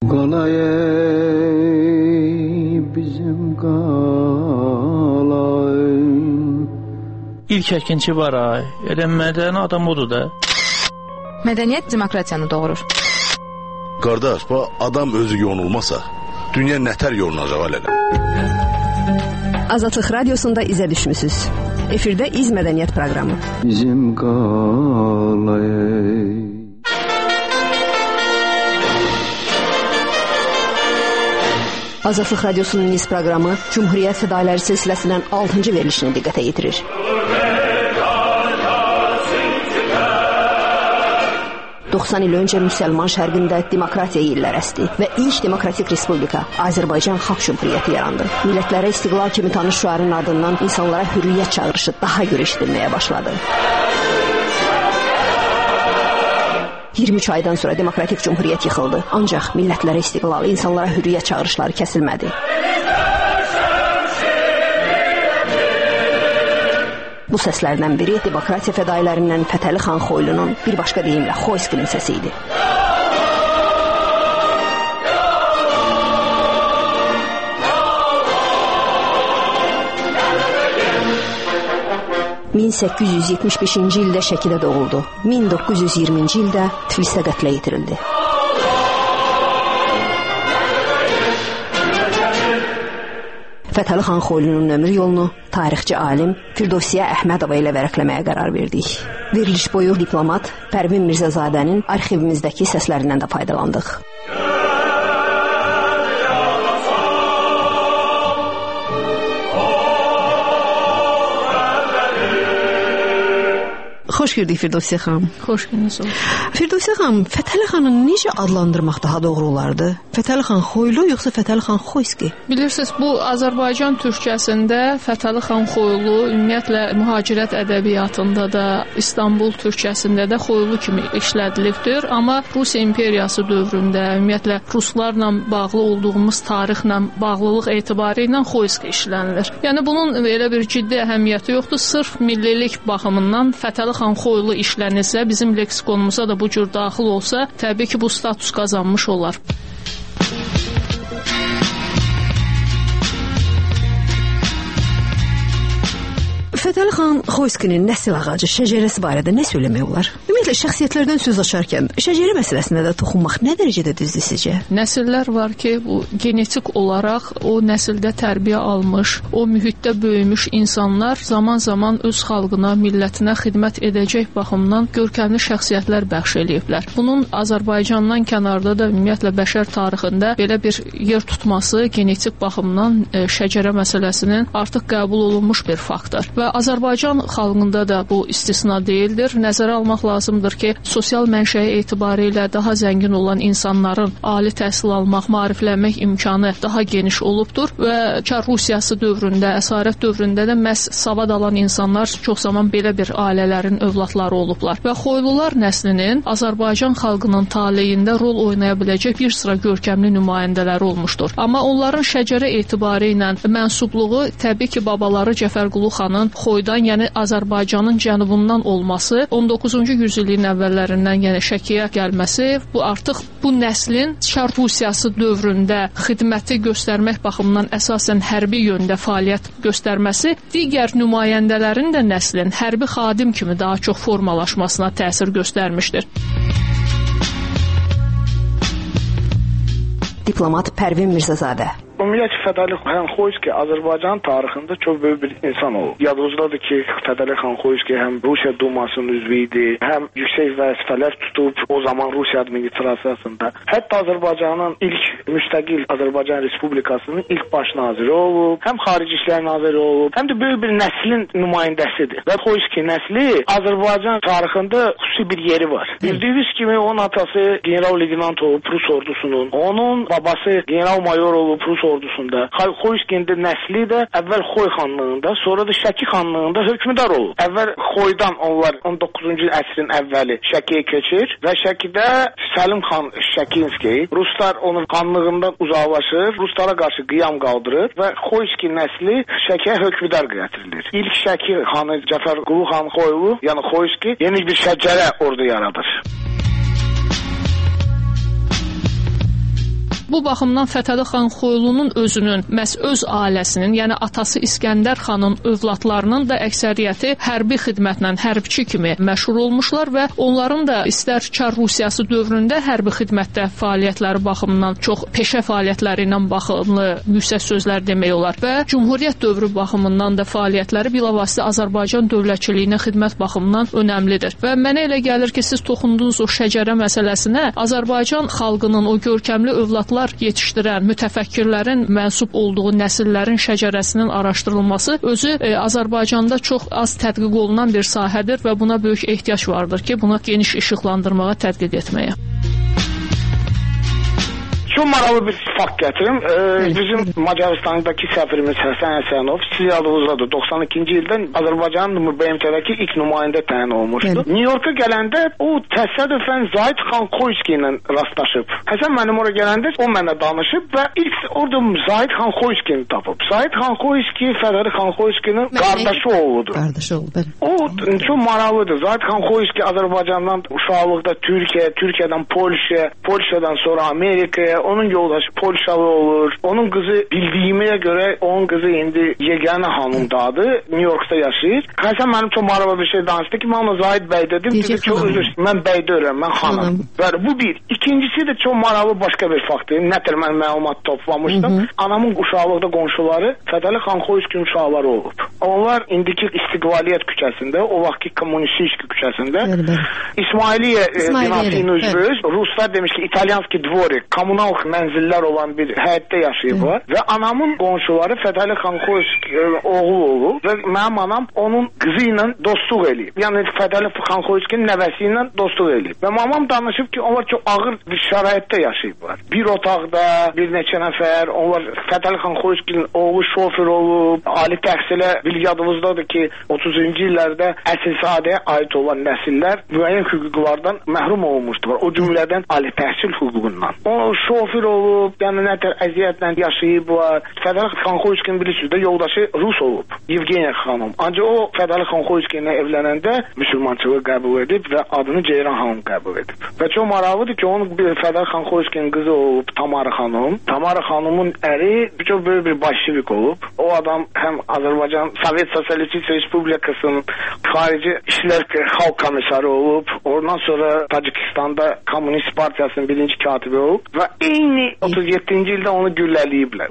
Qalay bizim qalay. İlk əkinçi var ay. Elə mədəni adam odur da. Mədəniyyət demokratiyanı doğurur. Qardaş, bu adam özü yonulmasa, dünya nətər yolunacaq hələ? Azadlıq Radiosunda izə düşmüsünüz. Efirdə İz Mədəniyyət proqramı. Bizim qalay. Azadlıq Radiosunun İz proqramı Cumhuriyyət Fədailləri silsiləsindən 6-cı verilişini diqqətə yetirir. Il öncə müsəlman şərqində demokratiya illər əsdi və ilk demokratik respublika Azərbaycan Xalq Cumhuriyyəti yarandı. Millətlərə istiqlal kimi tanış şüarın ardından insanlara hürriyyət çağırışı daha görə eşidilməyə başladı. 23 aydan sonra demokratik cumhuriyyət yıxıldı. Ancaq millətlərə istiqlal, insanlara hürriyyət çağırışları kəsilmədi. Bu səslərdən biri demokratiya fədailərindən Fətəli xan Xoylunun, bir başqa deyimlə Xoyskinin səsi idi. ...1875-ci ildə Şəkidə doğuldu. 1920-ci ildə Tiflisdə qətlə yetirildi. Fətəli xan Xoylunun ömür yolunu tarixçi alim Firdovsiyə Əhmədova ilə vərəqləməyə qərar verdik. Veriliş boyu diplomat Pərvin Mirzəzadənin arxivimizdəki səslərindən də faydalandıq. Xoş gördük Firdovsiyə xanım. Xoş gördünüz. Firdovsiyə xanım, Fətəli xanı necə adlandırmaq daha doğru olardı? Fətəli xan Xoylu yoxsa Fətəli xan Xoyski? Bilirsiniz, bu Azərbaycan türkçəsində Fətəli xan Xoylu ümumiyyətlə mühacirət ədəbiyyatında da, İstanbul türkçəsində də Xoylu kimi işlədilibdir. Amma Rusiya imperiyası dövründə ümumiyyətlə ruslarla bağlı olduğumuz tarixlə bağlılıq etibarı ilə Xoyski işlənilir. Yəni bunun elə bir ciddi əhəmiyyəti yoxdur. Sırf millilik baxımından Fətəli xan Xoylu işlənirsə, bizim leksikonumuza da bu cür daxil olsa, təbii ki, bu status qazanmış olar. Fətəli xan Xoyskinin nəsil ağacı, şəcərəsi barədə nə söyləmək olar? Ümumiyyətlə, şəxsiyyətlərdən söz açarkən şəcərə məsələsinə də toxunmaq nə dərəcədə düzdür sizcə? Nəsillər var ki, bu genetik olaraq o nəsildə tərbiyə almış, o mühitdə böyümüş insanlar zaman-zaman öz xalqına, millətinə xidmət edəcək baxımdan görkəmli şəxsiyyətlər bəxş eləyiblər. Bunun Azərbaycandan kənarda da ümumiyyətlə bəşər tarixində belə bir yer tutması genetik baxımdan şəcərə məsələsinin artıq qəbul olunmuş bir faktdır. Və Azərbaycan xalqında da bu istisna deyildir. Nəzərə almaq lazımdır ki, sosial mənşəyi etibarilə daha zəngin olan insanların ali təhsil almaq, maariflənmək imkanı daha geniş olubdur və Çar Rusiyası dövründə, əsarət dövründə də məhz savad alan insanlar çox zaman belə bir ailələrin övladları olublar. Və Xoylular nəslinin Azərbaycan xalqının taleyində rol oynaya biləcək bir sıra görkəmli nümayəndələri olmuşdur. Amma onların şəcərə etibarı ilə mənsubluğu təbii ki, babaları Cəfərqulu xanın Xoydan, yəni Azərbaycanın cənubundan olması, 19-cu yüzilliyin əvvəllərindən yəni Şəkiyə gəlməsi, bu artıq bu nəslin Çar Rusiyası dövründə xidməti göstərmək baxımından əsasən hərbi yöndə fəaliyyət göstərməsi, digər nümayəndələrin də nəslin hərbi xadim kimi daha çox formalaşmasına təsir göstərmişdir. Diplomat Pərvin Mirzəzadə. Ümumiyyətlə Fətəli xan Xoyski Azərbaycan tarixində çox böyük bir insan olub. Yadınızdadır ki, Fətəli xan Xoyski həm Rusiya Dumasının üzvü idi, həm yüksək vəzifələr tutub o zaman Rusiya administrasiyasında. Hətta Azərbaycanın ilk müstəqil Azərbaycan Respublikasının ilk baş naziri olub, həm xarici işlər naziri olub, həm də böyük bir nəslin nümayəndəsidir. Və Xoyski nəsli Azərbaycan tarixində xüsusi bir yeri var. Bildiyiniz kimi onun atası general-leytenant olub Rus ordusunun, onun babası general-mayor olub Rus ordusunda. Xoyskinin nəsli də əvvəl Xoy xanlığında, sonra da Şəki xanlığında hökmdar olub. Əvvəl Xoydan onlar 19-cu əsrin əvvəli Şəkiyə keçir və Şəkidə Səlim xan Şəkinski, Ruslar onun xanlığından uzaqlaşır, Ruslara qarşı qiyam qaldırır və Xoyski nəsli Şəkiyə hökmdar gətirilir. İlk Şəki xanı Cəfərqulu xan Xoylu, yəni Xoyski yeni bir şəcərə ordu yaradır. Bu baxımdan Fətəli xan Xoylunun özünün, məhz öz ailəsinin, yəni atası İskəndər xanın övladlarının da əksəriyyəti hərbi xidmətlə, hərbçi kimi məşhur olmuşlar və onların da istər Çar Rusiyası dövründə hərbi xidmətdə fəaliyyətləri baxımından çox peşə fəaliyyətləri ilə baxımlı yüksək sözlər demək olar və Cümhuriyyət dövrü baxımından da fəaliyyətləri bilavasitə Azərbaycan dövlətçiliyinə xidmət baxımından önəmlidir. Və mənə elə gəlir ki, siz toxundunuz o şəcərə məsələsinə, Azərbaycan xalqının o görkəmli övladlar yetişdirən mütəfəkkirlərin mənsub olduğu nəsillərin şəcərəsinin araşdırılması özü Azərbaycanda çox az tədqiq olunan bir sahədir və buna böyük ehtiyac vardır ki, buna geniş işıqlandırmağa tədqiq etməyə. Çox maraqlı bir fakt gətirim. Bizim Macaristandakı səfirimiz Həsən Həsənov siz yadınızdadır. 92-ci ildə Azərbaycanın BMT-dəki ilk nümayəndə təyin olmuşdu. New York'a gələndə o təsadüfən Zahid xan Xoyski ilə rastlaşıb. Həsən mənim ora gələndə o mənə danışıb və ilk orada Zahid xan Xoyskini tapıb. Zahid xan Xoyski Fətəli xan Xoyskinin qardaşı oğludur. Qardaşı oğlu, bəli. O çox maraqlıdır. Zahid xan Xoyski Azərbaycandan uşaqlıqda Türkiyədən Polşaya, Polşadan sonra Amerikaya, onun yoldaşı Polşalı olur. Onun qızı bildiyimə görə onun qızı indi yeganə hanımdadır. New York'da yaşayır. Həsən mənim çox maraqlı bir şey danışdı ki, mən Zahid bəy dedim. Dedi çox üzr. Mən bəy deyirəm, mən xanım. Bəli, bu bir. İkincisi də çox maraqlı başqa bir faktdır. Nətər mən məlumat toplamışdım. Anamın uşaqlıqda qonşuları Fətəli xan Xoyski uşaqları olub. Onlar indiki İstiqlaliyyət küçəsində, o vaxtki Kommunistический küçəsində İsmailiyyə binasının üzvü, Ruslar demiş ki, İtalyanski dvorik, kommunal mənzillər olan bir həyətdə yaşayıblar və anamın qonşuları Fətəli xan Xoyski oğlu olub və mənim anam onun qızı ilə dostluq eləyib. Yəni Fətəli xan Xoyskinin nəvəsi ilə dostluq eləyib. Və mamam danışıb ki, onlar çox ağır bir şəraitdə yaşayıblar. Bir otaqda bir neçə nəfər, onlar Fətəli xan Xoyskinin oğlu şofer olub, ali təhsilə bil yadınızdadır ki, 30-cu illərdə əsilzadəyə aid olan nəsillər müəyyən hüquqlardan məhrum olmuşdular. O cümlədən ali təhsil hüququndan. O şofer olub, yəni nətər əziyyətlə yaşayıblar. Fətəli xan Xoyskinin bilirsiniz də yoldaşı Rus olub, Yevgeniya xanım. Ancaq o Fətəli xan Xoyski ilə evlənəndə müsəlmançılığı qəbul edib və adını Ceyran xanım qəbul edib. Və çox maraqlıdır ki, onun Fətəli xan Xoyskinin qızı olub Tamara xanım. Tamara xanımın əri çox böyük bir bolşevik olub. O adam həm Azərbaycan Sovet Sosialist Respublikasının xarici İşlər Xalq komissarı olub. Ondan sonra Tacikistanda Komünist Partiyasının birinci katibi olub və eyni 37-ci ildə onu gülləliyiblər.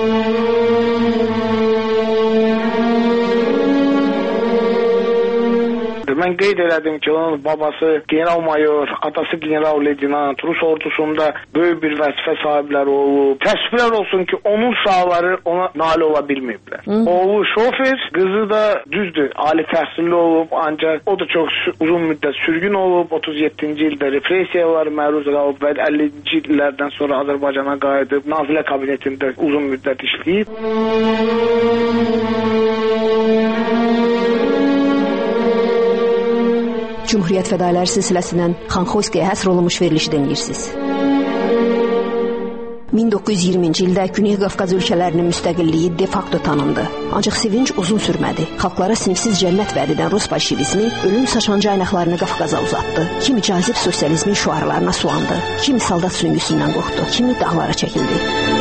Mən qeyd elədim ki, onun babası general-mayor, atası general-leytenant, Rus ordusunda böyük bir vəzifə sahibləri olub. Təəssüflər olsun ki, onun uşaqları ona nail ola bilməyiblər. Oğlu şofer, qızı da düzdür, ali təhsilli olub, ancaq o da çox uzun müddət sürgün olub. 37-ci ildə repressiyalar məruz qalıb və 50-ci illərdən sonra Azərbaycana qayıdıb, Nazirlər Kabinetində uzun müddət işləyib. Cümhuriyyət fədailər silsiləsindən Xan Xoyskiyə həsr olunmuş verilişi dinləyirsiniz. 1920-ci ildə Güney Qafqaz ölkələrinin müstəqilliyi de facto tanındı. Ancaq sevinç uzun sürmədi. Xalqlara sinifsiz cənnət vəd edən Rus bolşevizmi ölüm saçan caynaqlarını Qafqaza uzatdı. Kimi cazib sosializmin şüarlarına sulandı. Kimi soldat süngüsündən qorxdu. Kimi dağlara çəkildi.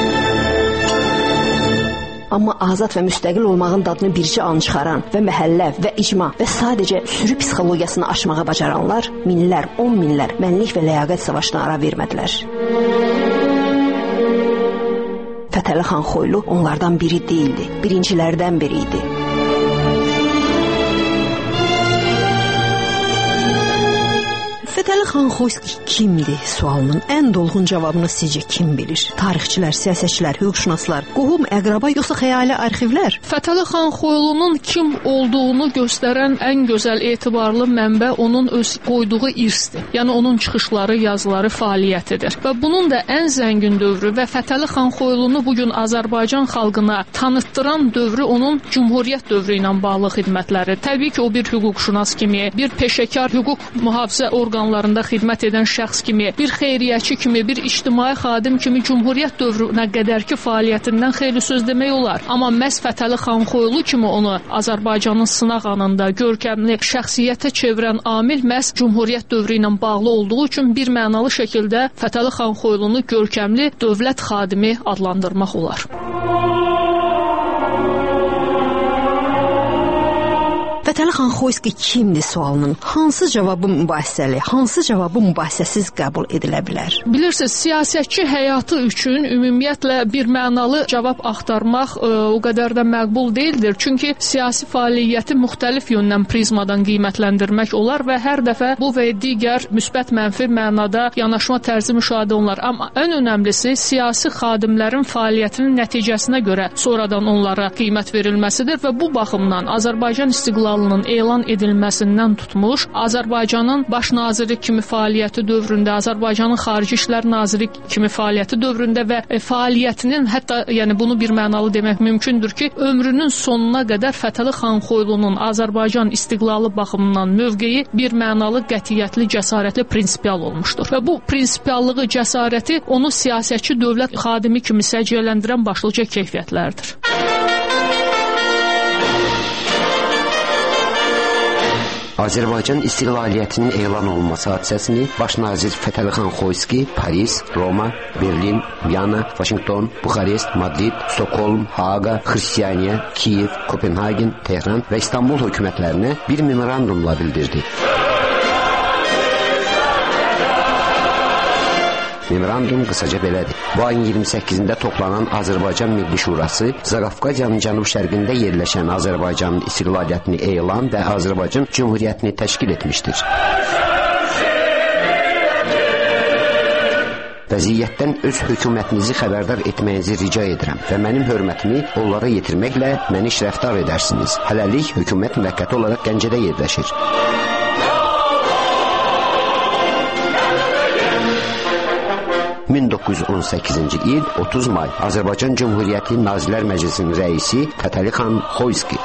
Amma azad və müstəqil olmağın dadını bircə an çıxaran və məhəllə və icma və sadəcə sürü psixologiyasını aşmağa bacaranlar minlər, 10 minlər mənlik və ləyaqət savaşına ara vermədilər. Fətəli xan Xoylu onlardan biri deyildi, birincilərdən biri idi. Fətəli xan Xoyski kimdir sualının ən dolğun cavabını sizcə kim bilir? Tarixçilər, siyasətçilər, hüquqşünaslar, qohum, əqraba yoxsa xəyali arxivlər? Fətəli xan Xoylunun kim olduğunu göstərən ən gözəl etibarlı mənbə onun öz qoyduğu irsdir. Yəni onun çıxışları, yazıları, fəaliyyətidir. Və bunun da ən zəngin dövrü və Fətəli xan Xoylunu bugün Azərbaycan xalqına tanıtdıran dövrü onun Cümhuriyyət dövrü ilə bağlı xidmətləri. Təbii ki, o bir hüquqşünas kimi, bir peşəkar hüquq mühafizə orqanları zamanlarında xidmət edən şəxs kimi, bir xeyriyyəçi kimi, bir ictimai xadim kimi Cümhuriyyət dövrünə qədərki fəaliyyətindən xeyli söz demək olar. Amma məhz Fətəli Xanxoylu kimi onu Azərbaycanın sınaq anında görkəmli şəxsiyyətə çevirən amil məhz Cümhuriyyət dövrü ilə bağlı olduğu üçün bir mənalı şəkildə Fətəli Xanxoylunu görkəmli dövlət xadimi adlandırmaq olar. Fətəli Xanxoyski kimdir sualının hansı cavabı mübahisəli, hansı cavabı mübahisəsiz qəbul edilə bilər? Bilirsiniz, siyasətçi həyatı üçün ümumiyyətlə bir mənalı cavab axtarmaq o qədər də məqbul deyildir. Çünki siyasi fəaliyyəti müxtəlif yöndən prizmadan qiymətləndirmək olar və hər dəfə bu və digər müsbət mənfi mənada yanaşma tərzi müşahidə olunur. Amma ən önəmlisi siyasi xadimlərin fəaliyyətinin nəticəsinə görə sonradan onlara qiymət verilməsidir və bu baxımdan Azərbaycan istiqlalının elan edilməsindən tutmuş, Azərbaycanın baş naziri kimi fəaliyyəti dövründə, Azərbaycanın xarici işlər naziri kimi fəaliyyəti dövründə və fəaliyyətinin, hətta yəni bunu bir mənalı demək mümkündür ki, ömrünün sonuna qədər Fətəli Xanxoylunun Azərbaycan istiqlalı baxımından mövqeyi bir mənalı, qətiyyətli, cəsarətli, prinsipial olmuşdur. Və bu prinsipiallığı, cəsarəti onu siyasətçi dövlət xadimi kimi səciyyələndirən başlıca keyfiyyətlərdir. Azərbaycan istiqlaliyyətinin elan olunması hadisəsini baş nazir Fətəli Xanxoyski Paris, Roma, Berlin, Viyana, Vaşinqton, Buxarest, Madrid, Stokholm, Haaqa, Xristianiya, Kiyev, Kopenhagen, Tehran və İstanbul hökumətlərinə bir memorandumla bildirdi. Memorandum qısaca belədir. Bu ayın 28-də toplanan Azərbaycan Milli Şurası Zaqafqaziyanın cənub-şərqində yerləşən Azərbaycanın istiqlaliyyətini elan və Azərbaycan Cümhuriyyətini təşkil etmişdir. Vəziyyətdən öz hökumətinizi xəbərdar etməyinizi rica edirəm və mənim hörmətimi onlara yetirməklə məni şərəfdar edərsiniz. Hələlik hökumət müvəqqəti olaraq Gəncədə yerləşir. 1918-ci il 30 may Azərbaycan Cümhuriyyəti Nazirlər Məclisinin rəisi Fətəli Xanxoyski.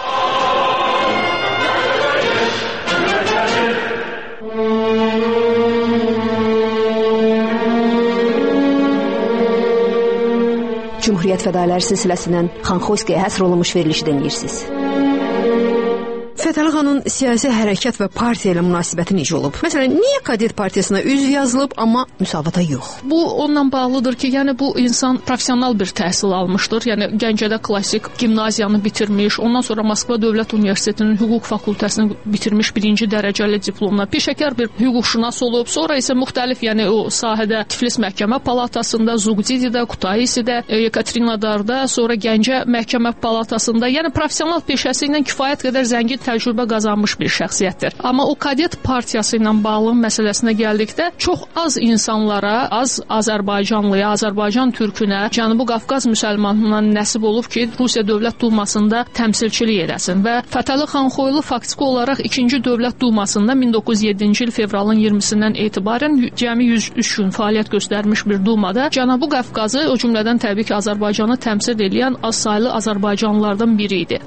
Cümhuriyyət fədailər silsiləsindən Xanxoyskiyə həsr olunmuş verilişi dinləyirsiniz. Fətəli xanın siyasi hərəkat və partiya ilə münasibəti necə olub? Məsələn, niyə Kadet partiyasına üzv yazılıb, amma müsavata yox? Bu ondan bağlıdır ki, yəni bu insan professional bir təhsil almışdır. Yəni Gəncədə klassik gimnaziyanı bitirmiş, ondan sonra Moskva Dövlət Universitetinin hüquq fakültəsini bitirmiş, 1-ci dərəcəli diplomla peşəkar bir hüquqşünas olub. Sonra isə müxtəlif, yəni o sahədə Tiflis Məhkəmə Palatasında, Zugdididə, Kutaisidə, Yekaterinodarda, sonra Gəncə Məhkəmə Palatasında, yəni professional peşəsi ilə kifayət qədər zəngin təcrübə qazanmış bir şəxsiyyətdir. Amma o Kadet partiyası ilə bağlı məsələsinə gəldikdə çox az insanlara, az Azərbaycanlıya, Azərbaycan türkünə, Cənubi Qafqaz müsəlmanlarından nəsib olub ki, Rusiya Dövlət Dumasında təmsilçilik edəsin və Fətəli Xanxoylu faktiki olaraq 2-ci Dövlət Dumasında 1907-ci il fevralın 20-sindən etibarən cəmi 103 gün fəaliyyət göstərmiş bir dumada Cənubi Qafqazı, o cümlədən təbii ki, Azərbaycanı təmsil edən az saylı Azərbaycanlılardan biri idi.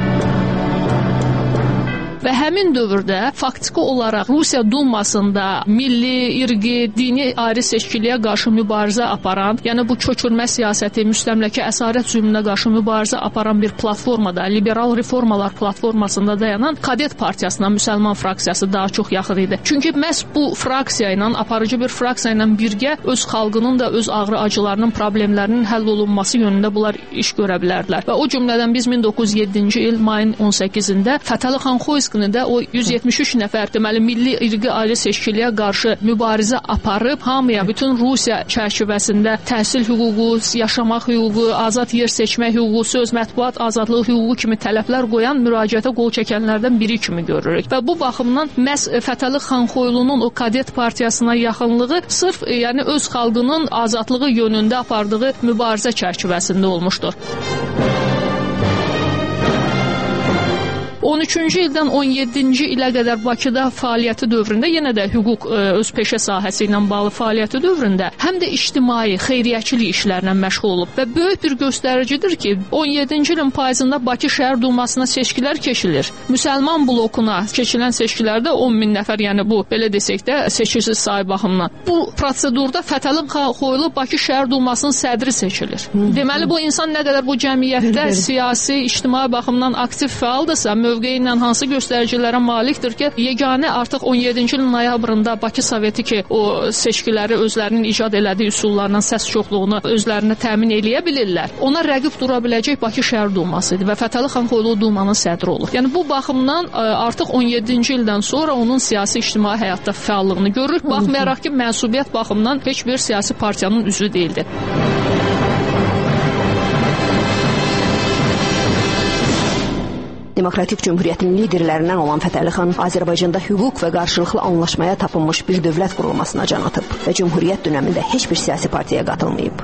Və həmin dövrdə faktiki olaraq Rusiya Dumasında milli, irqi, dini ayrı seçkiliyə qarşı mübarizə aparan, yəni bu köçürmə siyasəti, müstəmləkə əsarət zülmünə qarşı mübarizə aparan bir platformada, liberal reformalar platformasında dayanan Kadet partiyasına müsəlman fraksiyası daha çox yaxın idi. Çünki məhz bu fraksiya ilə, aparıcı bir fraksiya ilə birgə öz xalqının da öz ağrı acılarının, problemlərinin həll olunması yönündə bunlar iş görə bilərdilər. Və o cümlədən biz 1907-ci il mayın 18-də Fətəli Xanxoyski də o 173 nəfər deməli milli irqi ayrı seçkiliyə qarşı mübarizə aparıb hamıya bütün Rusiya çərçivəsində təhsil hüququ, yaşamaq hüququ, azad yer seçmək hüququ, söz mətbuat azadlığı hüququ kimi tələblər qoyan müraciətə qol çəkənlərdən biri kimi görürük. Və bu baxımdan məhz Fətəli Xanxoylunun o Kadet partiyasına yaxınlığı sırf yəni öz xalqının azadlığı yönündə apardığı mübarizə çərçivəsində olmuşdur. 13-cü ildən 17-ci ilə qədər Bakıda fəaliyyəti dövründə yenə də hüquq öz peşə sahəsi ilə bağlı fəaliyyəti dövründə həm də ictimai, xeyriyyəçilik işlərlə məşğul olub və böyük bir göstəricidir ki, 17-ci ilin payızında Bakı Şəhər Dumasına seçkilər keçilir. Müsəlman blokuna keçilən seçkilərdə 10.000 nəfər, yəni bu belə desək də seçici sayı baxımından. Bu prosedurda Fətəli xan Xoylu Bakı Şəhər Dumasının sədri seçilir. Deməli bu insan nə qədər bu cəmiyyətdə siyasi, ictimai baxımdan aktiv fəaldırsa, mövqeyi ilə hansı göstəricilərə malikdir ki, yeganə artıq 17-ci ilin noyabrında Bakı Soveti ki, o seçkiləri özlərinin icad elədiyi üsullarla səs çoxluğunu özlərinə təmin eləyə bilirlər. Ona rəqib dura biləcək Bakı Şəhər Duması idi və Fətəli xan Xoylu Dumanın sədri olur. Yəni bu baxımdan artıq 17-ci ildən sonra onun siyasi ictimai həyatda fəallığını görürük. Baxmayaraq ki, mənsubiyyət baxımından heç bir siyasi partiyanın üzvü deyildi. Demokratik Cümhuriyyətin liderlərindən olan Fətəli xan Azərbaycanda hüquq və qarşılıqlı anlaşmaya tapılmış bir dövlət qurulmasına can atıb və Cümhuriyyət dönəmində heç bir siyasi partiyaya qatılmayıb.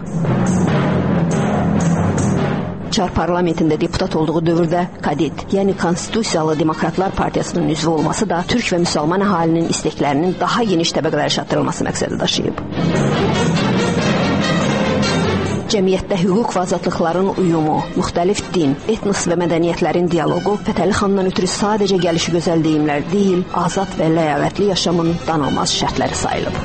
Çar parlamentində deputat olduğu dövrdə Kadet, yəni Konstitusiyalı Demokratlar Partiyasının üzvü olması da türk və müsəlman əhalinin isteklərinin daha geniş təbəqələrə çatdırılması məqsədi daşıyıb. Cəmiyyətdə hüquq və azadlıqların uyumu, müxtəlif din, etnos və mədəniyyətlərin dialoqu Fətəli xandan ötürü sadəcə gəlişi gözəl deyimlər deyil, azad və ləyaqətli yaşamın danılmaz şərtləri sayılıb.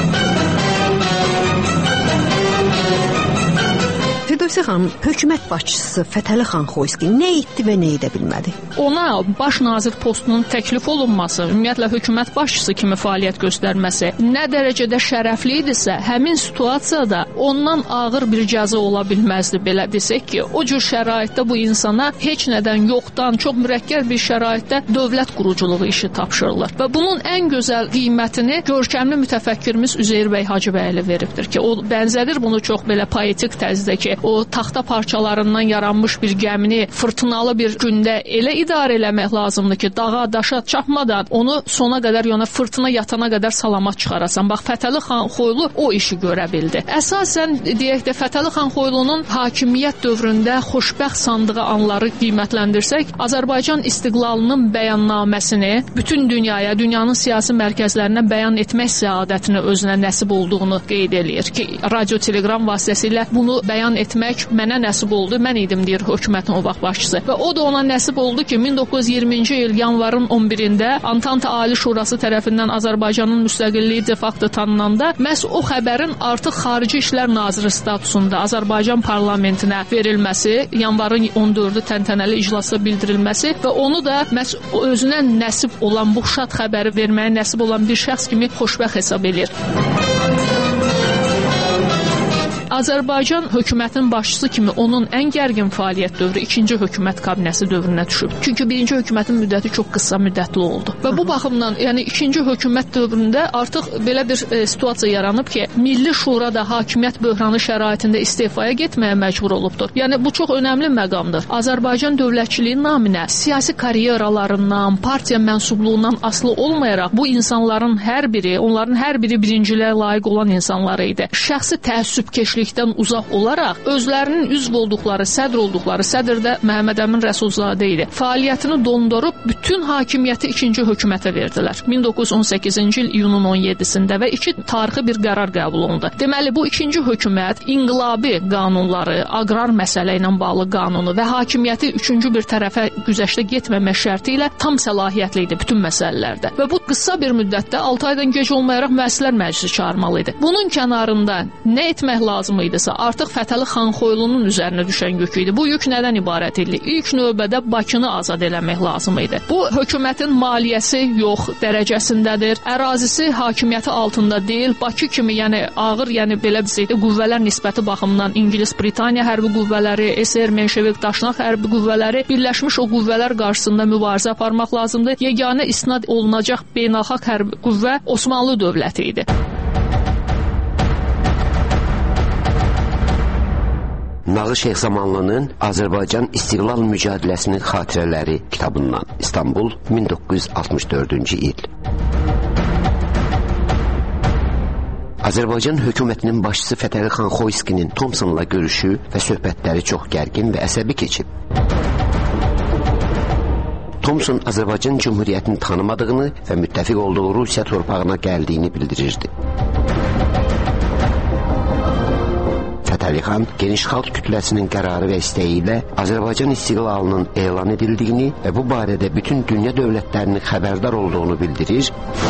Firdevsə xanım, hökumət başçısı Fətəli xan Xoyski nə etdi və nə edə bilmədi? Ona baş nazir postunun təklif olunması, ümumiyyətlə hökumət başçısı kimi fəaliyyət göstərməsi nə dərəcədə şərəfli idisə, həmin situasiyada ondan ağır bir cəza ola bilməzdi, belə desək ki, o cür şəraitdə bu insana heç nədən yoxdan, çox mürəkkəb bir şəraitdə dövlət quruculuğu işi tapşırılır. Və bunun ən gözəl qiymətini görkəmli mütəfəkkirimiz Üzeyir bəy Hacıbəyli veribdir ki, o bənzədir bunu çox belə poetik tərzdə ki, o taxta parçalarından yaranmış bir gəmini fırtınalı bir gündə elə idarə eləmək lazımdır ki, dağa, daşa çarpmadan onu sona qədər, yəni fırtına yatana qədər salamat çıxarasan. Bax, Fətəli xan Xoylu o işi görə bildi. Əsasən, deyək də, Fətəli xan Xoylunun hakimiyyət dövründə xoşbəxt sandığı anları qiymətləndirsək, Azərbaycan istiqlalının bəyannaməsini bütün dünyaya, dünyanın siyasi mərkəzlərinə bəyan etmək səadətini özünə nəsib olduğunu qeyd eləyir ki, radio-telegram vasitəsilə bunu bəyan etmək mənə nəsib oldu. Mən idim, deyir hökumətin o vaxt başçısı. Və o da ona nəsib oldu ki, 1920-ci il yanvarın 11-də Antanta Ali Şurası tərəfindən Azərbaycanın müstəqilliyi de facto tanınanda məhz o xəbərin artıq Xarici İşlər Naziri statusunda Azərbaycan parlamentinə verilməsi, yanvarın 14-ü təntənəli iclasda bildirilməsi və onu da məhz özünə nəsib olan bu şad xəbəri verməyə nəsib olan bir şəxs kimi xoşbəxt hesab edir. Azərbaycan hökumətinin başçısı kimi onun ən gərgin fəaliyyət dövrü 2-ci hökumət kabinəsi dövrünə düşüb. Çünki 1-ci hökumətin müddəti çox qısa müddətli oldu. Və bu baxımdan, yəni 2-ci hökumət dövründə artıq belə bir situasiya yaranıb ki, Milli Şura da hakimiyyət böhranı şəraitində istefaya getməyə məcbur olubdur. Yəni bu çox önəmli məqamdır. Azərbaycan dövlətçiliyi naminə siyasi karyeralarından, partiya mənsubluğundan asılı olmayaraq bu insanların hər biri, onların hər biri birinciliyə layiq olan insanlar idi. Şəxsi təəssübkeşlik uzaq olaraq özlərinin üzv olduqları, sədr də Məhəmməd Əmin Rəsulzadə idi. Fəaliyyətini dondurub bütün hakimiyyəti 2-ci hökumətə verdilər. 1918-ci il iyunun 17-sində və 2 tarixi bir qərar qəbul olundu. Deməli, bu 2-ci hökumət inqilabi qanunları, aqrar məsələ ilə bağlı qanunu və hakimiyyəti 3-cü bir tərəfə güzəştə getməmək şərti ilə tam səlahiyyətli idi bütün məsələlərdə. Və bu qısa bir müddətdə 6 aydan gec olmayaraq Müəssislər Məclisi çağırmalı idi. Bunun kənarında nə etmək lazım idisə, artıq Fətəli xan Xoylunun üzərinə düşən yük idi. Bu yük nədən ibarət idi? İlk növbədə Bakını azad eləmək lazım idi. Bu, hökumətin maliyyəsi yox dərəcəsindədir. Ərazisi hakimiyyəti altında deyil. Bakı kimi, yəni ağır, yəni belə desək də qüvvələr nisbəti baxımından İngilis, Britaniya hərbi qüvvələri, SR, Menşevik, Daşnaq hərbi qüvvələri, birləşmiş o qüvvələr qarşısında mübarizə aparmaq lazımdır. Yeganə isnad olunacaq beynəlxalq hərbi qüvvə Osmanlı dövləti idi. Nağı Şeyx Zamanlının Azərbaycan İstiqlal Mücadiləsinin Xatirələri kitabından, İstanbul, 1964-cü il. Azərbaycan hökumətinin başçısı Fətəli xan Xoyskinin Thomsonla görüşü və söhbətləri çox gərgin və əsəbi keçib. Thompson Azərbaycan Cümhuriyyətini tanımadığını və müttəfiq olduğu Rusiya torpağına gəldiyini bildirirdi. Fətəli xan geniş xalq kütləsinin qərarı və istəyi ilə Azərbaycan istiqlalının elan edildiyini və bu barədə bütün dünya dövlətlərinin xəbərdar olduğunu bildirir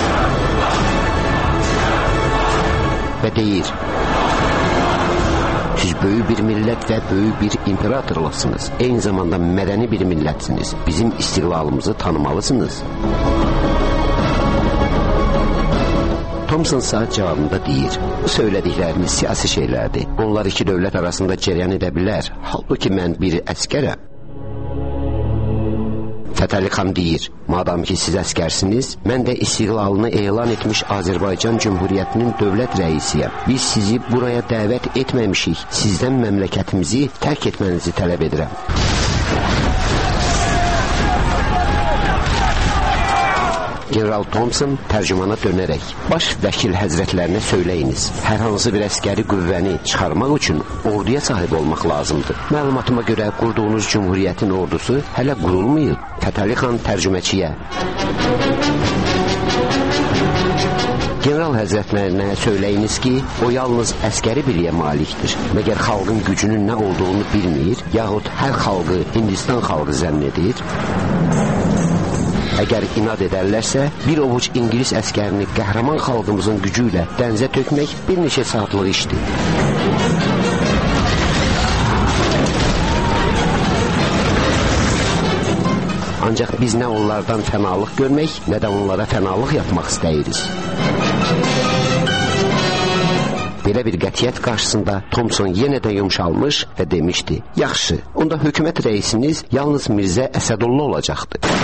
və deyir: siz böyük bir millət və böyük bir imperatorluqsınız. Eyni zamanda mədəni bir millətsiniz. Bizim istiqlalımızı tanımalısınız. Thompson saat cavabında deyir: bu söylədiklərimiz siyasi şeylərdir. Onlar iki dövlət arasında cəryan edə bilər. Halbuki mən bir əskərəm. Fətəli xan deyir: madam ki siz əskərsiniz, mən də istiqlalını elan etmiş Azərbaycan Cümhuriyyətinin dövlət rəisiyəm. Biz sizi buraya dəvət etməmişik. Sizdən məmləkətimizi tərk etmənizi tələb edirəm. General Thompson tərcümana dönərək: baş vəkil həzrətlərinə söyləyiniz, hər hansı bir əskəri qüvvəni çıxarmaq üçün orduya sahib olmaq lazımdır. Məlumatıma görə qurduğunuz cümhuriyyətin ordusu hələ qurulmayıb. Fətəli xan tərcüməçiyə: general həzrətlərinə söyləyiniz ki, o yalnız əskəri biliyə malikdir. Məgər xalqın gücünün nə olduğunu bilmir, yaxud hər xalqı Hindistan xalqı zənn edir? Əgər inad edərlərsə, bir ovuc İngilis əskərini qəhrəman xalqımızın gücü ilə dənizə tökmək bir neçə saatlıq işdir. Ancaq biz nə onlardan fənalıq görmək, nə də onlara fənalıq yapmaq istəyirik. Belə bir qətiyyət qarşısında Thompson yenə də yumşalmış və demişdi: yaxşı, onda hökumət rəisiniz yalnız Mirzə Əsədullah olacaqdır.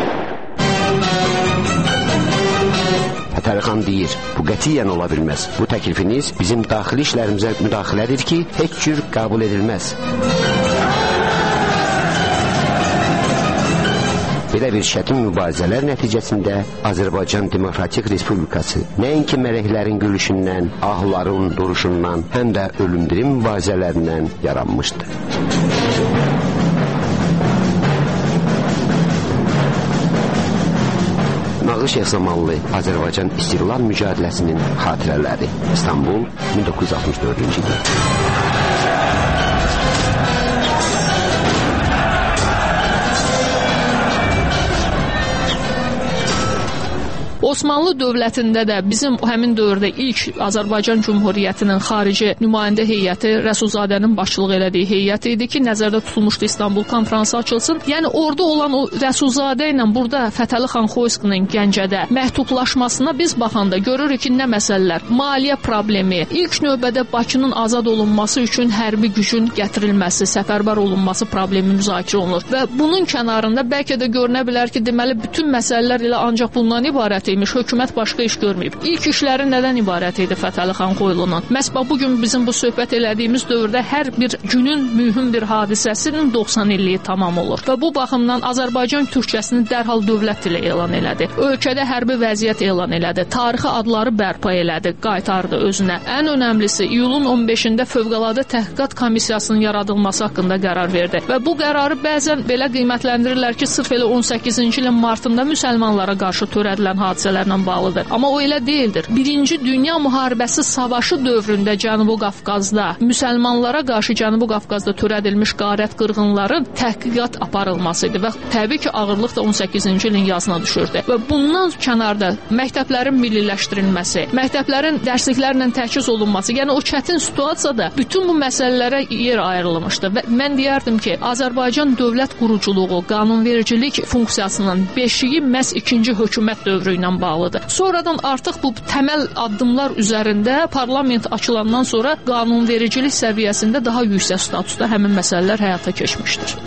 Fətəli xan deyir: bu qətiyyən ola bilməz. Bu təklifiniz bizim daxili işlərimizə müdaxilədir ki, heç cür qəbul edilməz. Belə bir çətin mübarizələr nəticəsində Azərbaycan Demokratik Respublikası nəinki mələklərin gülüşündən, ahların duruşundan, həm də ölümdirim mübarizələrindən yaranmışdı. Nağıl Şeyx Zamanlı Azərbaycan İstiqlal Mücadiləsinin xatirələri. İstanbul, 1964-cü il. Osmanlı dövlətində də bizim həmin dövrdə ilk Azərbaycan Cümhuriyyətinin xarici nümayəndə heyəti Rəsulzadənin başçılıq elədiyi heyət idi ki, nəzərdə tutulmuşdu İstanbul konfransı açılsın. Yəni orada olan o Rəsulzadə ilə burada Fətəli xan Xoyskinin Gəncədə məhdudlaşmasına biz baxanda görürük ki, nə məsələlər? Maliyyə problemi, ilk növbədə Bakının azad olunması üçün hərbi gücün gətirilməsi, səfərbər olunması problemi müzakirə olunur və bunun kənarında bəlkə də görünə bilər ki, deməli bütün məsələlər elə ancaq bundan ibarət imiş, hökumət başqa iş görməyib. İlk işləri nədən ibarət idi Fətəli xan Xoylunun? Məhz bugün bizim bu söhbət elədiyimiz dövrdə hər bir günün mühüm bir hadisəsinin 90 illiyi tamam olur. Və bu baxımdan Azərbaycan Türkçəsini dərhal dövlət dili elan elədi. Ölkədə hərbi vəziyyət elan elədi. Tarixi adları bərpa elədi, qaytardı özünə. Ən önəmlisi iyulun 15-də Fövqəladə Təhqiqat Komissiyasının yaradılması haqqında qərar verdi. Və bu qərarı bəzən belə qiymətləndirirlər ki, sırf elə 18-ci ilin martında müsəlmanlara qarşı törədilən hadisələrlə bağlıdır. Amma o elə deyildir. Birinci Dünya Müharibəsi savaşı dövründə Cənubi Qafqazda müsəlmanlara qarşı Cənubi Qafqazda törədilmiş qarət qırğınların təhqiqat aparılması idi və təbii ki, ağırlıq da 18-ci ilin yazına düşürdü. Və bundan kənarda məktəblərin milliləşdirilməsi, məktəblərin dərsliklərlə təchiz olunması, yəni o çətin situasiyada bütün bu məsələlərə yer ayrılmışdı və mən deyərdim ki, Azərbaycan dövlət quruculuğu, qanunvericilik funksiyasının beşiyi məhz ikinci hökumət dövrü ilə bağlıdır. Sonradan artıq bu təməl addımlar üzərində parlament açılandan sonra qanunvericilik səviyyəsində daha yüksək statusda həmin məsələlər həyata keçmişdir.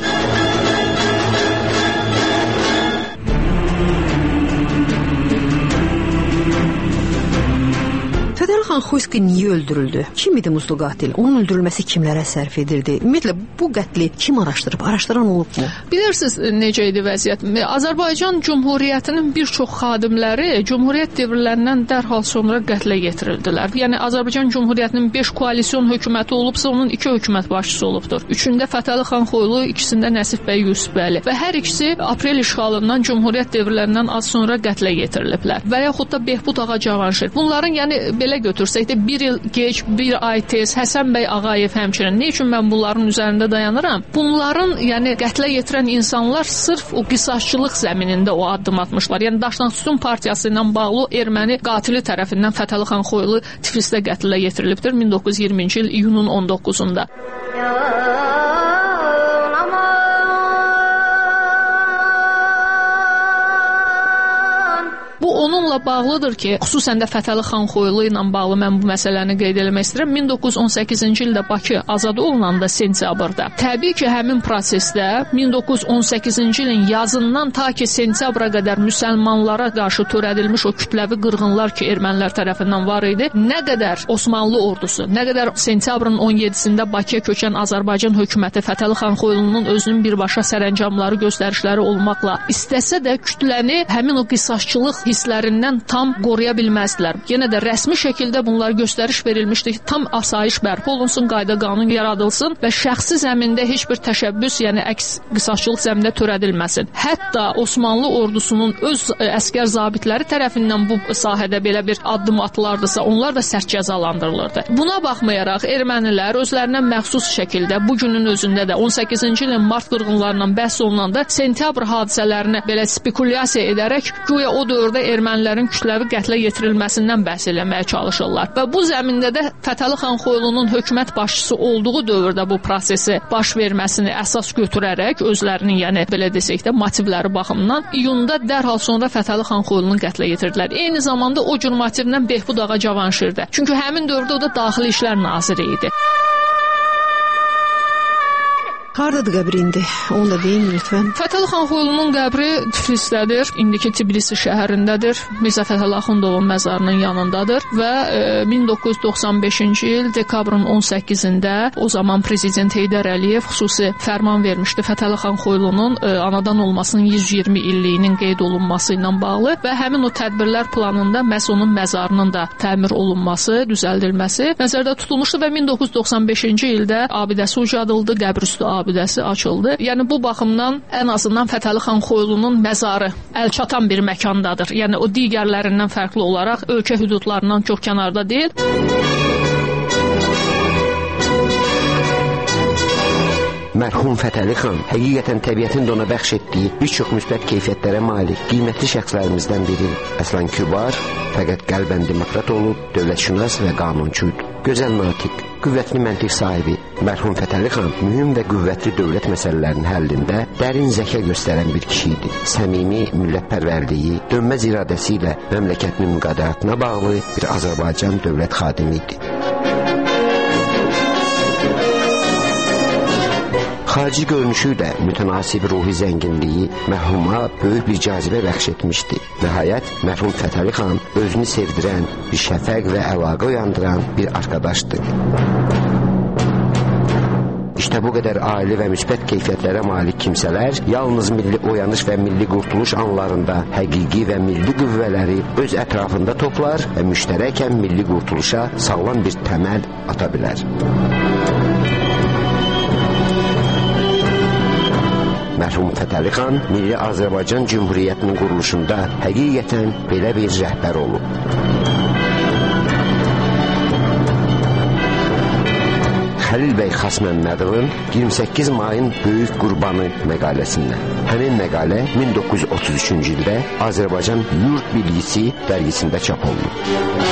Fətəli xan Xan Xoyski niyə öldürüldü? Kim idi muzlu qatil? Onun öldürülməsi kimlərə sərf edirdi? Ümumiyyətlə bu qətli kim araşdırıb? Araşdıran olubmu? Bilirsiniz necə idi vəziyyət? Azərbaycan Cümhuriyyətinin bir çox xadimləri Cümhuriyyət dövrlərindən dərhal sonra qətlə yetirildilər. Yəni Azərbaycan Cümhuriyyətinin 5 koalisyon hökuməti olubsa, onun 2 hökumət başçısı olubdur. Üçündə Fətəli xan Xoylu, ikisində Nəsib bəy Yusifbəli və hər ikisi aprel işğalından Cümhuriyyət dövrlərindən az sonra qətlə yetiriliblər. Və yaxud da Behbud ağa Cavanşir. Bunların yəni belə götürsək də 1 il geç, 1 ay tez Həsən bəy Ağayev həmçinin. Nə üçün mən bunların üzərində dayanıram? Bunların yəni qətlə yetirən insanlar sırf o qisasçılıq zəminində o addım atmışlar. Yəni Daşnaqsütun partiyası ilə bağlı erməni qatili tərəfindən Fətəli xan Xoylu Tiflisdə qətlə yetirilibdir 1920-ci il iyunun 19-unda. Bu onunla bağlıdır ki, xüsusən də Fətəli xan Xoylu ilə bağlı mən bu məsələni qeyd etmək istəyirəm. 1918-ci ildə Bakı azad olunanda sentyabrda. Təbii ki, həmin prosesdə 1918-ci ilin yazından ta ki sentyabra qədər müsəlmanlara qarşı törədilmiş o kütləvi qırğınlar ki, ermənilər tərəfindən var idi. Nə qədər Osmanlı ordusu, nə qədər sentyabrın 17-sində Bakıya köçən Azərbaycan hökuməti Fətəli xan Xoylunun özünün birbaşa sərəncamları, göstərişləri olmaqla istəsə də kütləni həmin o qisasçılıq hisslərindən tam qoruya bilməzdilər. Yenə də rəsmi şəkildə bunlar göstəriş verilmişdi ki, tam asayiş bərpa olunsun, qayda qanun yaradılsın və şəxsi zəmində heç bir təşəbbüs, yəni əks qisasçılıq zəmində törədilməsin. Hətta Osmanlı ordusunun öz əskər zabitləri tərəfindən bu sahədə belə bir addım atılardısa, onlar da sərt cəzalandırılırdı. Buna baxmayaraq ermənilər özlərinə məxsus şəkildə bu günün özündə də 18-ci ilin mart qırğınlarından bəhs olunanda sentyabr hadisələrini belə spekulyasiya edərək güya o dövrdə ermənilərin kütləvi qətlə yetirilməsindən bəhs eləməyə çalışırlar. Və bu zəmində də Fətəli xan Xoylunun hökumət başçısı olduğu dövrdə bu prosesi baş verməsini əsas götürərək özlərinin, yəni belə desək də motivləri baxımından iyunda dərhal sonra Fətəli xan Xoylunun qətlə yetirdilər. Eyni zamanda o cür motivlə Behbud ağa Cavanşirdə. Çünki həmin dövrdə o da Daxili İşlər naziri idi. Hardadır qəbri indi? Onu da deyin lütfən. Fətəli xan Xoylunun qəbri Tiflisdədir. İndiki Tbilisi şəhərindədir. Mirzə Fətəli Axundovun məzarının yanındadır və 1995-ci il dekabrın 18-də o zaman prezident Heydər Əliyev xüsusi fərman vermişdi Fətəli xan Xoylunun anadan olmasının 120 illiyinin qeyd olunması ilə bağlı və həmin o tədbirlər planında məhz onun məzarının da təmir olunması, düzəldilməsi nəzərdə tutulmuşdu və 1995-ci ildə abidəsi ucadıldı, qəbrüstü abidəsi açıldı. Yəni bu baxımdan ən azından Fətəli xan Xoylunun məzarı əlçatan bir məkandadır. Yəni o digərlərindən fərqli olaraq ölkə hüdudlarından çox kənarda deyil. Mərhum Fətəli xan həqiqətən təbiətin də ona bəxş etdiyi bir çox müsbət keyfiyyətlərə malik qiymətli şəxslərimizdən biri. Əslan kübar, fəqət qəlbən demokrat olub, dövlətşünas və qanuncuydu. Gözəl natiq, qüvvətli məntiq sahibi mərhum Fətəli xan mühüm və qüvvətli dövlət məsələlərinin həllində dərin zəka göstərən bir kişi idi. Səmimi millətpərvərliyi, dönməz iradəsi ilə məmləkətinin müqadəratına bağlı bir Azərbaycan dövlət xadimi idi. Xarici görünüşü də mütənasib ruhi zənginliyi mərhuma böyük bir cazibə bəxş etmişdi. Nəhayət, mərhum Fətəli xan özünü sevdirən, bir şəfəq və əlaqə uyandıran bir arkadaşdı. İşte bu qədər aili və müsbət keyfiyyətlərə malik kimsələr yalnız milli oyanış və milli qurtuluş anlarında həqiqi və milli qüvvələri öz ətrafında toplar və müştərəkən milli qurtuluşa sağlam bir təməl ata bilər. Mərhum Fətəli xan Milli Azərbaycan Cümhuriyyətinin quruluşunda həqiqətən belə bir rəhbər olub. Xəlil bəy Xasməmmədovun 28 mayın Böyük Qurbanı məqaləsindən. Həmin məqalə 1933-cü ildə Azərbaycan Yurt Bilgisi dərgisində çap olunub.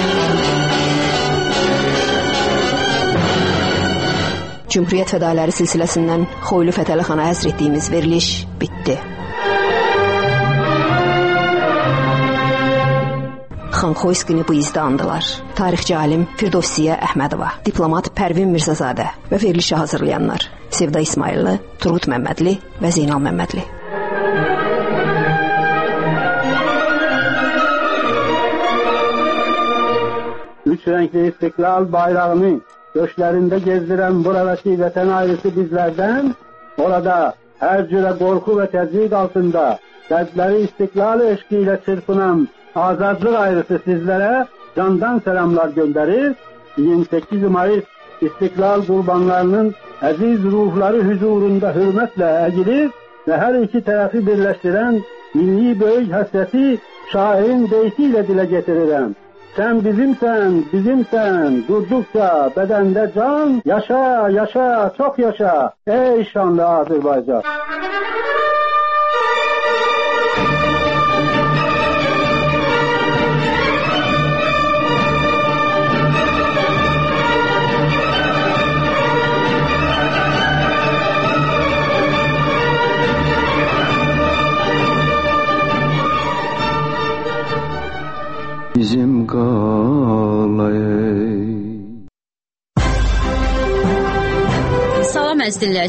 Cümhuriyyət fədaləri silsiləsindən Xoylu Fətəli xana həsr etdiyimiz veriliş bitdi. Xan Xoyskini bu izdə andılar. Tarixçi alim Firdovsiyə Əhmədova, diplomat Pərvin Mirzəzadə və verilişi hazırlayanlar Sevda İsmayıllı, Turgut Məmmədli və Zeynal Məmmədli. renkli istiklal bayrağını göçlerinde gezdiren buradaki vətən ayrısı bizlerden, orada her cüre korku ve tezviq altında kalpleri istiklal eşkiyle çırpınan azadlık ayrısı sizlere candan selamlar gönderir. 28 Mayıs İstiklal kurbanlarının aziz ruhları huzurunda hürmetle eğilir ve her iki tarafı birleştiren milli büyük hasreti şairin beytiyle dile getiririm. Sen bizimsen, bizimsen, durdukça bedende can, yaşa, yaşa, çok yaşa, ey şanlı Azerbaycan. Bizim qalay. Salam əziz dinləyicilər.